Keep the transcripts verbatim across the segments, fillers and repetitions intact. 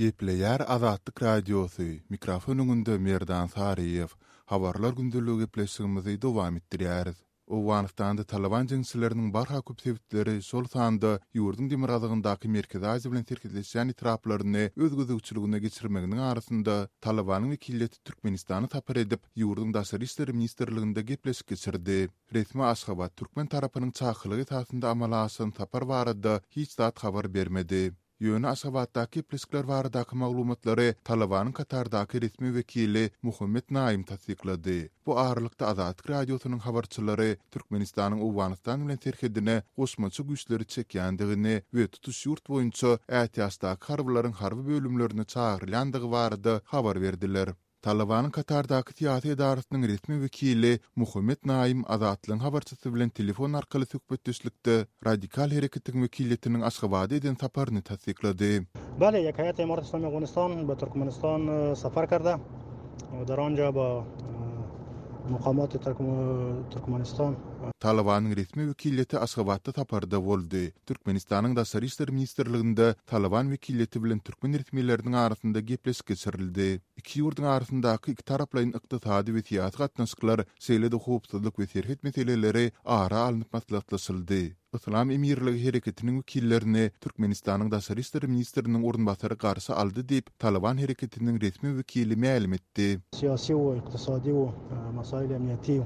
Gepleyer Azatlyk Radiosu, mikrofonunda Merdan Sariyev, habarlar gündülügi gepleşigimizi dowam etdirýäris. Owganystanda Taliban jeňçileriniň barha köp sebitleri şol sanda ýurdun demirazygyndaky Merkezi Aziýa bilen terkitleşýän itraplaryny öz gözegçiligine geçirmeginiň arasynda Talibanyň wekilleti Türkmenistany tapar edip ýurdun daşary işleri ministrliginde gepleşik geçirdi. Resmi Aşgabat Türkmen tarapynyň çakylygy tasynda amala aşan tapar barada hiç zat habar bermedi. Ýöne Aşgabatdaky pleskler baradaky maglumatlary Talibanyň Katardaky resmi wekili Muhammed Naim tasdiklady. Bu aralykda Azatlyk Radiosynyň habarçylary Türkmenistanyň Owganystan bilen terhedine goşmaçy güýçleri çekýändigini we tutuş ýurt boýunça ätiýasdaky harbylaryň harby bölümlerini çagyrylýandygy barada habar berdiler. Talibanyň Katardaky tiýatry edarasynyň resmi wekili Muhammed Naim Azatlyň habarçysy bilen telefon arkaly söhbetdeşlikde radikal hereketiň wekilletiniň Aşgabat eden saparyny tasdiklady. بله یک هیئت امارات اسلامی افغانستان به ترکمنستان سفر کرده و در آنجا با مقامات ترکمنستان Talibanyň resmi wekilleti Aşgabatda taparda boldy. Türkmenistanyň daşary işler ministrliginde Taliban wekilleti bilen türkmen resmileriniň arasynda gepleşik geçirildi. Iki ýurdun arasyndaky iki taraplaryň ykdysady we siýasy gatnaşyklar şeýle-de howpsuzlyk we terhit meseleleri ara alınıp maslahatlaşyldy. İslam Emirligi hereketiniň wekillerini Türkmenistanyň daşary işler ministriniň ornbasary garşy aldy diýip Taliban hereketiniň resmi wekili ma'lum etdi. Siyasi we ykdysady we masail emniyeti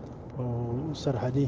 سرحدی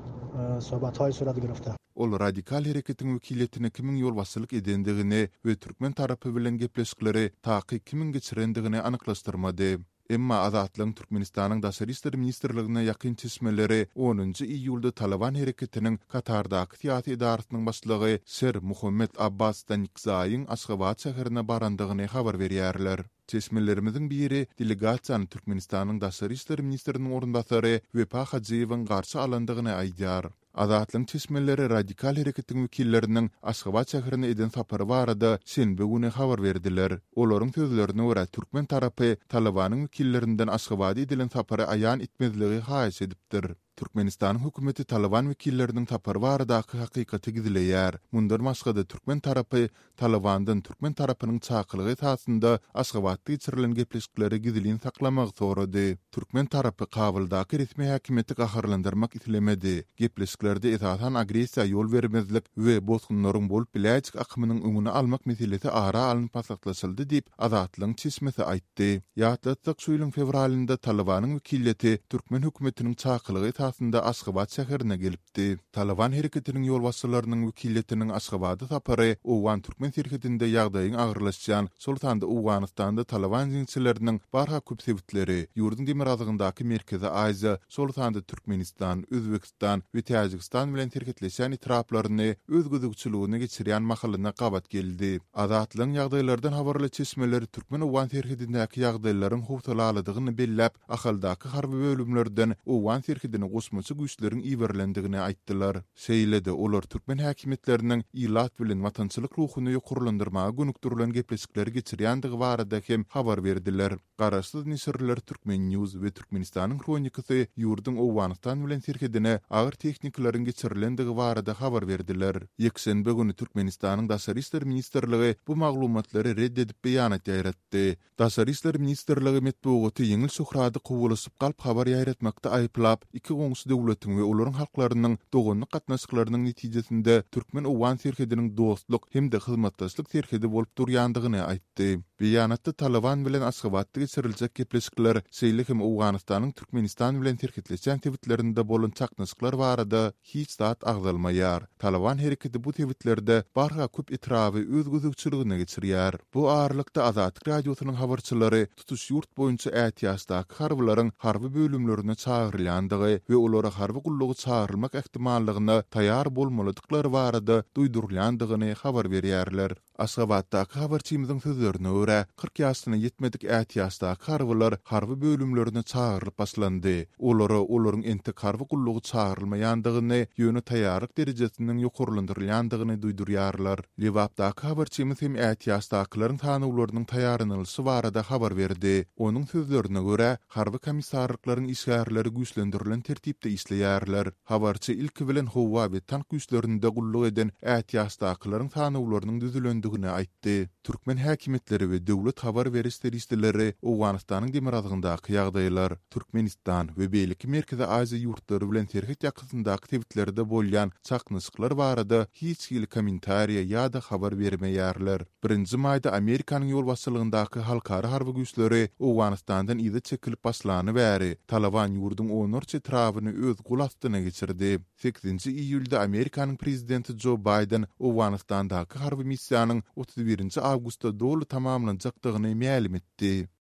صحبت‌های صورت گرفته. Ol radikal hereketiň wekilletine kimiň ýol başçylyk edendigini we türkmen tarapy bilen gepleşikleri taky kimiň geçirendigini anyklaşdyrmady. Emma Azatlyň Türkmenistanyň daşary işler ministrligine ýakyn çeşmeleri onuncu iýulda Taliban hereketiniň Katardaky tiýatry edarasynyň başlygy Ser Muhammed Abbas Danikzaýyň Aşgabat şäherine barandygyny habar berýärler. Çeşmelerimiziň biri delegasiýany Türkmenistanyň daşary işler ministriniň ornbasary Wepa Hajiýewiň garşy alandygyny aýdýar. Azatlyň çeşmeleri radikal hereketiň wekilleriniň Aşgabat şäherine eden sapary barada şenbe güni habar berdiler. Olaryň sözlerine görä türkmen tarapy Talibanyň wekillerinden Aşgabat edilen sapary aýan etmezligi haýyş edipdir. Türkmenistanyň hökümeti Taliban wekilleriniň tapar baradaky hakykaty gizleýär. Mundan başga-da türkmen tarapy Talibandan türkmen tarapynyň çakylygy tasynda Aşgabatda geçirilen gepleşikleri gizlin saklamagy sorady. Türkmen tarapy Kabuldaky resmi häkimeti gaharlandyrmak islemedi. Gepleşiklerde esasan agresiýa ýol bermezlik we bozgunlaryň bolup bilýäjek akymynyň öňüni almak meselesi ara alınıp maslahatlaşyldy diýip Azatlyň çeşmesi aýtdy. Ýatlatsak şu ýylyň fevralynda Talibanyň wekilleti türkmen hökümetiniň çakylygy tasynda Aşgabat şäherine gelipdi. Taliban hereketiniň ýol başçylarynyň wekilletiniň Aşgabata sapary Owgan türkmen terhedinde ýagdaýyň agyrlaşýan Sultanda Owganystanda Taliban jeňçileriniň barha köp sebitleri ýurdun demirazygyndaky Merkezi Aziýa, Sultanda Türkmenistan, Özbekistan we Täjikistan bilen terkitleşýän itraplaryny öz gözegçiligine geçirýän mahalyna gabat geldi. Azatlyň ýagdaýlardan habarly çeşmeleri türkmen Owgan terhedindäki ýagdaýlaryň howtalalydygyny belläp, ahaldaky harby bölümlerden Owgan terhedine goşmaçy güýçleriň iýerlendigini aýtdylar. Şeýle-de olar türkmen häkimetleriniň ilat bilen watançylyk ruhuny ýokurlandyrmaga gönükdirilen gepleşikleri geçirýändigi barada hem habar berdiler. Garaşsyz nisirler Türkmen News we Türkmenistanyň kronikasy ýurdun Owganystan bilen terhedine agyr tehnikalaryň geçirilendigi barada habar berdiler. Ýekşenbe güni Türkmenistanyň daşary işler ministrligi bu maglumatlary reddedip beýanat ýaratdy. Daşary işler ministrligi metbuaty ýeňil şöhrady gowulaşyp galyp habar ýaratmakda aýplap, iki goňşy döwletiň we olaryň halklarynyň dogonlyk gatnaşyklarynyň netijesinde türkmen Owgan terhediniň dostluk hem de hyzmatdaşlyk terhedi bolup durýandygyny aýtdy. Beýanatda Taliban bilen Aşgabatda geçiriljek gepleşikler şeýle hem Owganystanyň Türkmenistan bilen terkitleşýän tebitlerinde bolan çaknaşyklar barada hiç zat agdalmaýar. Taliban hereketi bu tebitlerde barha köp etrawy öz gözegçiligine geçirýär. Bu aralykda Azatlyk Radiosynyň habarçylary tutuş ýurt boýunça ätiýasdaky harbylaryň harby bölümlerine çagyrylýandygy we olara harby gullugy çagyrylmak ähtimallygyna taýýar bolmalydyklary barada duýdurylýandygyny habar berýärler. Aşgabatdaky habarçymyzyň sözlerine görä, kırk ýaşyna ýetmedik ätiýasdaky harbylar harby bölümlerine çagyrlyp başlandy. Olary olaryň enti harby gullugy çagyrylmaýandygyny, ýöne taýýarlyk derejesiniň ýokurlandyrylýandygyny duýdurýarlar. Lewapdaky habarçymyz hem ätiýasdakylaryň tanawlarynyň taýýarlanylşy barada habar berdi. Onuň sözlerine görä, harby komissarlyklaryň işgärleri güýçlendirilen tertipde işleýärler. Habarçy ilki bilen howa we tank güýçlerinde gulluk eden ätiýasdakylaryň tanawlarynyň düzülendigini aýtdy. Türkmen häkimi hökümetleri we döwlet habar beriş teristleri Owganystanyň demiradygyndaky ýagdaýlar, Türkmenistan we beýleki Merkezi Aziýa ýurtları bilen terhit ýakynyndaky tebitlerinde bolýan çaknysyklar barada hiç hili kommentariýa ýa-da habar bermeýärler. birinji maýda Amerikanyň ýol başçylygyndaky halkara harby güýçleri Owganystandan ýa-da çekilip baslany bäri Taliban ýurdun onurçy trawyny öz gul astyna geçirdi. sekizinji iýulda Amerikanyň prezidenti Joe Biden Owganystandaky harby missiýanyň otuz birinji awgustda dolu tamamlanjakdygyny ma'lum etdi.